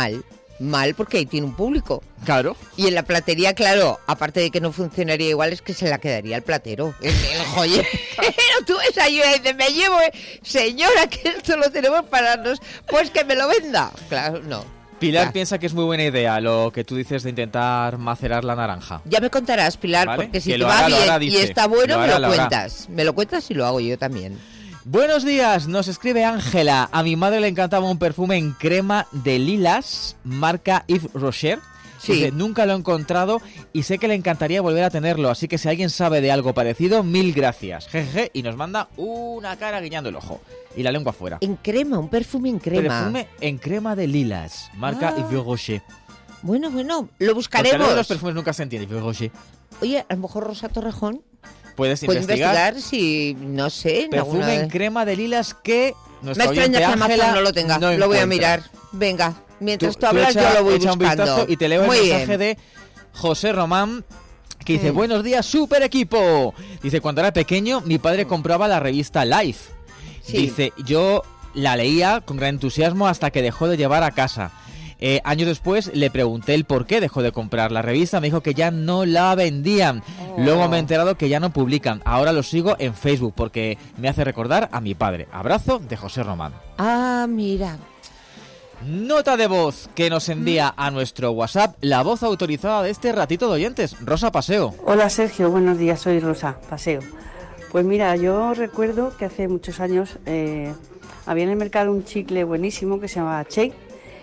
mal, porque ahí tiene un público. Claro. Y en la platería, claro, aparte de que no funcionaría igual, es que se la quedaría el platero. El joyero. Tú ves ahí y dices, me llevo, señora, que esto lo tenemos para nos... Pues que me lo venda. Claro, no. Pilar Ya. piensa que es muy buena idea lo que tú dices de intentar macerar la naranja. Ya me contarás, Pilar, Vale, porque si que te lo va hará, lo bien hará, y dice. está bueno, Lo me hará, lo lo hará. cuentas. Me lo cuentas y lo hago yo también. Buenos días, nos escribe Ángela. A mi madre le encantaba un perfume en crema de lilas, marca Yves Rocher. Sí. Dice, nunca lo he encontrado y sé que le encantaría volver a tenerlo, así que si alguien sabe de algo parecido, mil gracias. Jejeje, y nos manda una cara guiñando el ojo y la lengua fuera. En crema, un perfume en crema. Perfume en crema de lilas, marca Ah. Yves Rocher. Bueno, lo Porque buscaremos. luego los perfumes nunca se entiende, Yves Rocher. Oye, a lo mejor Rosa Torrejón Puedes puede investigar. investigar si, no sé, en Perfume alguna... en crema de lilas que Me nuestra extraña oyente que Amazon Ángela no lo tenga. no Lo voy a encuentra. mirar. Venga, mientras tú Tú hablas echa- yo lo voy echa un buscando. vistazo y te leo Muy el bien. mensaje de José Román, que dice, buenos días, super equipo. Dice, cuando era pequeño, mi padre compraba la revista Life. Sí. Dice, yo la leía con gran entusiasmo hasta que dejó de llevar a casa. Años después le pregunté el por qué dejó de comprar la revista. Me dijo que ya no la vendían. Luego me he enterado que ya no publican. Ahora lo sigo en Facebook porque me hace recordar a mi padre. Abrazo de José Román. Ah, mira. Nota de voz que nos envía a nuestro WhatsApp la voz autorizada de este ratito de oyentes, Rosa Paseo. Hola Sergio, buenos días, soy Rosa Paseo. Pues mira, yo recuerdo que hace muchos años había en el mercado un chicle buenísimo que se llamaba Shake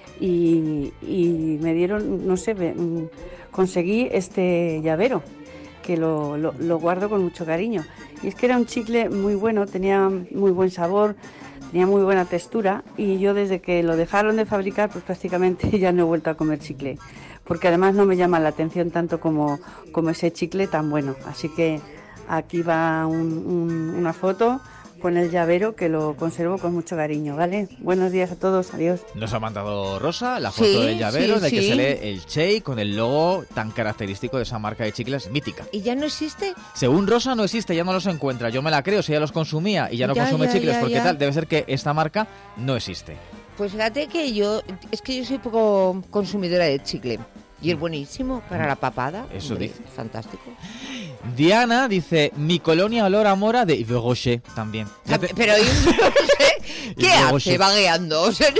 y me dieron, no sé, conseguí este llavero que lo guardo con mucho cariño. Y es que era un chicle muy bueno, tenía muy buen sabor, tenía muy buena textura y yo desde que lo dejaron de fabricar pues prácticamente ya no he vuelto a comer chicle, porque además no me llama la atención tanto como ese chicle tan bueno. Así que aquí va una foto con el llavero que lo conservo con mucho cariño, ¿vale? Buenos días a todos, adiós. Nos ha mandado Rosa la foto del llavero de que se lee el Che con el logo tan característico de esa marca de chicles mítica. ¿Y ya no existe? Según Rosa no existe, ya no los encuentra. Yo me la creo, si ella los consumía y ya no consume chicles porque tal, debe ser que esta marca no existe. Pues fíjate que yo soy poco consumidora de chicle. Y es buenísimo para la papada. Eso Hombre, dice. Fantástico. Diana dice, mi colonia olor a mora de Yves Rocher también. Pero ¿qué hace vagueando? O sea,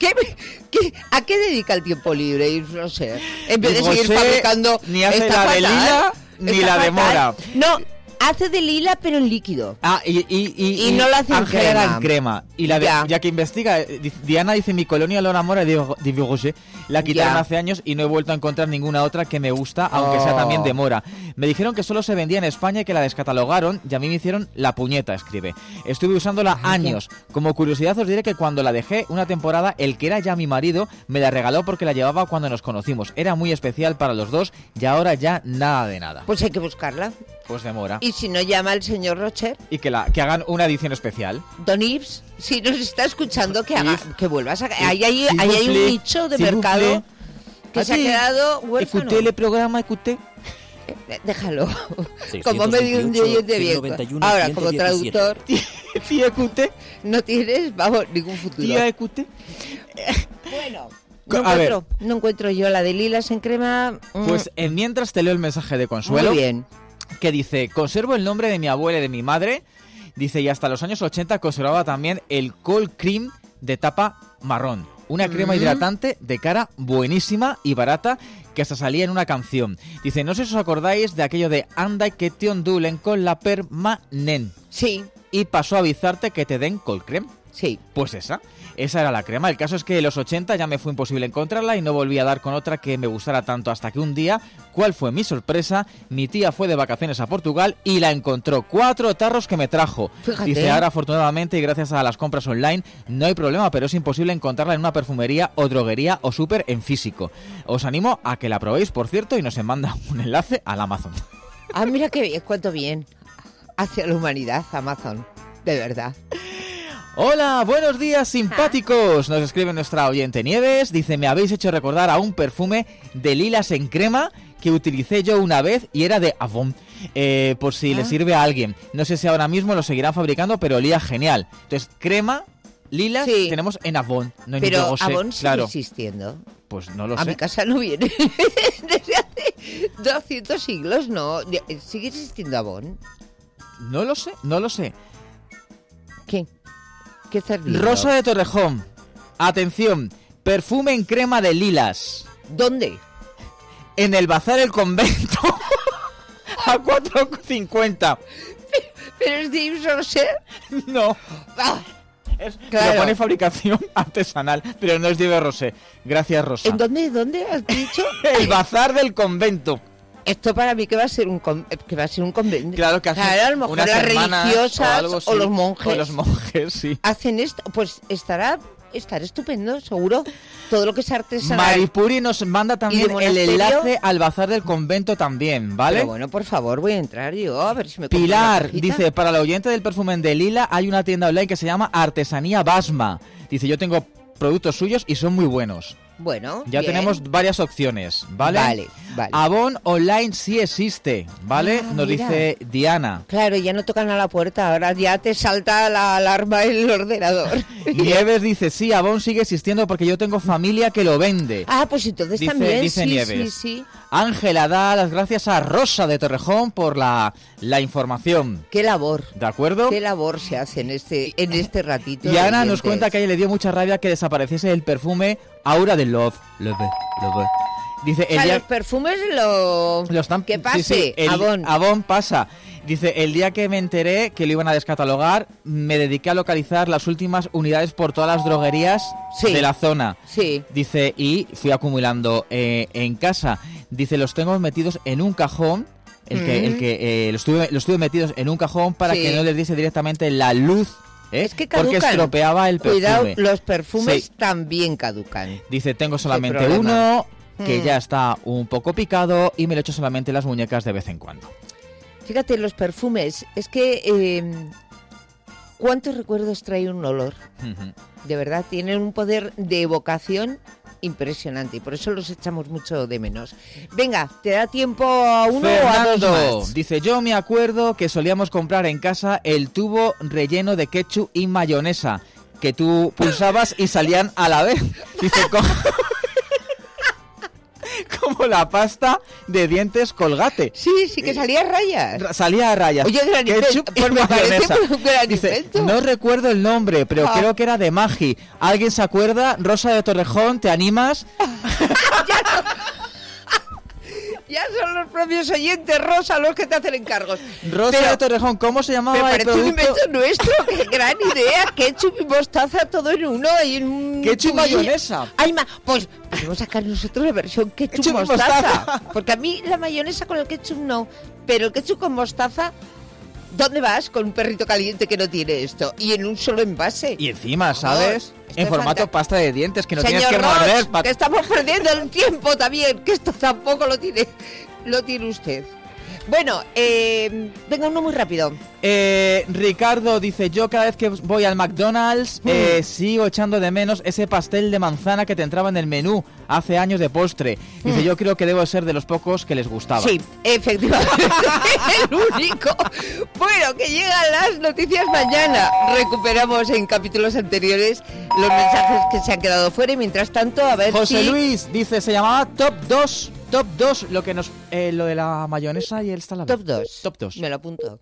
¿a qué dedica el tiempo libre? Yves Rocher? En vez de seguir fabricando... Ni hace está la de fatal, lila ni está la de fatal. mora. No, hace de lila pero en líquido. Ah, y no lo hace en Ángela era crema. en crema. Y la de, ya que investiga, Diana dice, mi colonia olor a mora de Yves Rocher. La quitaron hace años y no he vuelto a encontrar ninguna otra que me gusta, aunque sea también de mora. Me dijeron que solo se vendía en España y que la descatalogaron y a mí me hicieron la puñeta, escribe. Estuve usándola años. Como curiosidad os diré que cuando la dejé una temporada, el que era ya mi marido me la regaló porque la llevaba cuando nos conocimos. Era muy especial para los dos y ahora ya nada de nada. Pues hay que buscarla. Pues de mora. Y si no, llama al señor Rocher. Y que hagan una edición especial. Don Yves, si nos está escuchando, que vuelvas a... Ahí hay S'il un vous nicho de s'il vous mercado plaît. que se ha quedado huérfano. Écoutez le programa, écoutez. Déjalo. Como medio un oyente viejo. 191, Ahora, como 117. traductor, Tía, écoutez. no tienes, vamos, ningún futuro. Tía, écoutez. Bueno, A ver. no encuentro yo la de lilas en crema. Pues mientras te leo el mensaje de Consuelo. Muy bien. Que dice, conservo el nombre de mi abuela y de mi madre. Dice, y hasta los años 80 conservaba también el Cold Cream de tapa marrón. Una crema hidratante de cara buenísima y barata que hasta salía en una canción. Dice, no sé si os acordáis de aquello de anda que te ondulen con la permanent. Sí. Y para suavizarte que te den Cold Cream. Sí. Pues esa era la crema. El caso es que en los 80 ya me fue imposible encontrarla y no volví a dar con otra que me gustara tanto hasta que un día, ¿cuál fue mi sorpresa? Mi tía fue de vacaciones a Portugal y la encontró. 4 tarros que me trajo. Fíjate. Dice, ahora afortunadamente y gracias a las compras online no hay problema, pero es imposible encontrarla en una perfumería o droguería o súper en físico. Os animo a que la probéis, por cierto, y nos manda un enlace al Amazon. Ah, mira qué bien, cuánto bien. Hacia la humanidad, Amazon. De verdad. Hola, buenos días simpáticos. Nos escribe nuestra oyente Nieves. Dice, me habéis hecho recordar a un perfume de lilas en crema que utilicé yo una vez y era de Avon. Por si le sirve a alguien. No sé si ahora mismo lo seguirán fabricando, pero olía genial. Entonces, crema, lilas, tenemos en Avon. No en Pero Yves Rocher, Avon sigue claro. existiendo. Pues no lo A sé. mi casa no viene desde hace 200 siglos, no. ¿Sigue existiendo Avon? No lo sé. ¿Qué? ¿Qué servicio? Rosa de Torrejón. Atención, perfume en crema de lilas. ¿Dónde? En el Bazar El Convento. A 4,50. ¿Pero es de Yves Rocher? No. Claro. Lo pone fabricación artesanal, pero no es de Yves Rocher. Gracias, Rosa. ¿En dónde has dicho? El Bazar del Convento. Esto para mí que va a ser un convento. Claro que hacen a lo mejor unas las hermanas religiosas o algo, sí. o los monjes. O los monjes, sí. Hacen esto, pues estará estar estupendo, seguro. Todo lo que es artesanal. Maripuri nos manda también el enlace al bazar del convento también, ¿vale? Pero bueno, por favor, voy a entrar yo a ver si me compro Pilar una cajita. dice, para el oyente del perfume de Lila hay una tienda online que se llama Artesanía Basma. Dice, yo tengo productos suyos y son muy buenos. Bueno, ya bien. tenemos varias opciones, ¿vale? Vale. Avon Online sí existe, ¿vale? Nos mira. dice Diana. Claro, ya no tocan a la puerta, ahora ya te salta la alarma en el ordenador. Nieves dice, sí, Avon sigue existiendo porque yo tengo familia que lo vende. Ah, pues entonces Dice- también, dice sí, Nieves. sí. Ángela da las gracias a Rosa de Torrejón por la información. Qué labor. ¿De acuerdo? Qué labor se hace en este ratito. Y Ana nos oyentes. cuenta que a ella le dio mucha rabia que desapareciese el perfume Aura de Love. Love. Dice, O sea, los perfumes que pase, sí, Avon pasa. Dice, el día que me enteré que lo iban a descatalogar, me dediqué a localizar las últimas unidades por todas las droguerías de la zona. Sí. Dice, y fui acumulando en casa. Dice, los tengo metidos en un cajón. Los tuve metidos en un cajón para Sí. que no les diese directamente la luz. Es que porque caducan. estropeaba el perfume. Cuidado, los perfumes Sí. también caducan. Dice, tengo solamente problema. uno, que Mm. ya está un poco picado y me lo echo solamente en las muñecas de vez en cuando. Fíjate, los perfumes, es que ¿cuántos recuerdos trae un olor? De verdad, tienen un poder de evocación impresionante y por eso los echamos mucho de menos. Venga, ¿te da tiempo a uno o a dos Fernando más? dice, yo me acuerdo que solíamos comprar en casa el tubo relleno de ketchup y mayonesa, que tú pulsabas y salían a la vez. Dice, como la pasta de dientes Colgate. Sí, que salía a rayas. Salía a rayas. Oye, gran Ketchup invento, y pues me parece mayonesa. un gran Dice, invento. no recuerdo el nombre, pero Ah. creo que era de Magi. ¿Alguien se acuerda? Rosa de Torrejón, ¿te animas? Ya son los propios oyentes, Rosa, los que te hacen encargos. Rosa Pero de Torrejón, ¿cómo se me llamaba el parece un producto? invento nuestro, qué gran idea. Ketchup y mostaza todo en uno y en un... Ketchup y tubillo. mayonesa. Ay, pues podemos sacar nosotros la versión ketchup Ketchup y mostaza. mostaza. Porque a mí la mayonesa con el ketchup no, pero el ketchup con mostaza... ¿Dónde vas con un perrito caliente que no tiene esto? Y en un solo envase. Y encima, ¿sabes? esto En es formato fantástico. pasta de dientes, que no Señor tienes que Ross, morder. que estamos perdiendo el tiempo también, que esto tampoco lo tiene usted. Bueno, venga, uno muy rápido. Ricardo dice, yo cada vez que voy al McDonald's sigo echando de menos ese pastel de manzana que te entraba en el menú hace años de postre. Dice, yo creo que debo ser de los pocos que les gustaba. Sí, efectivamente, el único. Bueno, que llegan las noticias mañana. Recuperamos en capítulos anteriores los mensajes que se han quedado fuera y mientras tanto, a ver José si... Luis dice, se llamaba Top 2, lo que nos lo de la mayonesa y el salado. Top 2. Top 2. Me lo apunto.